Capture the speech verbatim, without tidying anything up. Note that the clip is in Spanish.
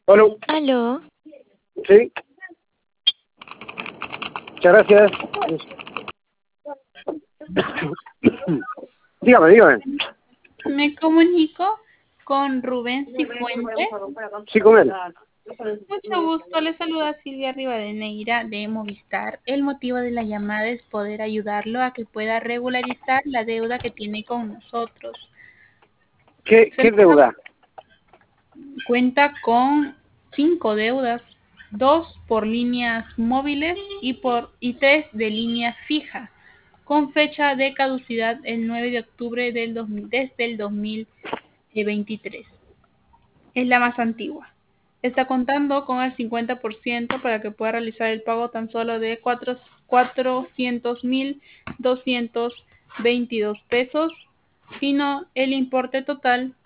Hola, Aló, sí, muchas gracias. Dígame, dígame. Me comunico con Rubén Cifuentes. Sí, con él. Mucho gusto, le saluda Silvia Rivadeneira de Movistar. El motivo de la llamada es poder ayudarlo a que pueda regularizar la deuda que tiene con nosotros. ¿Qué, Se qué deuda? cuenta con cinco deudas, dos por líneas móviles y por y tres de línea fija, con fecha de caducidad el nueve de octubre del dos mil, desde el dos mil veintitrés. Es la más antigua. Está contando con el cincuenta por ciento para que pueda realizar el pago tan solo de cuatrocientos mil doscientos veintidós pesos, sino el importe total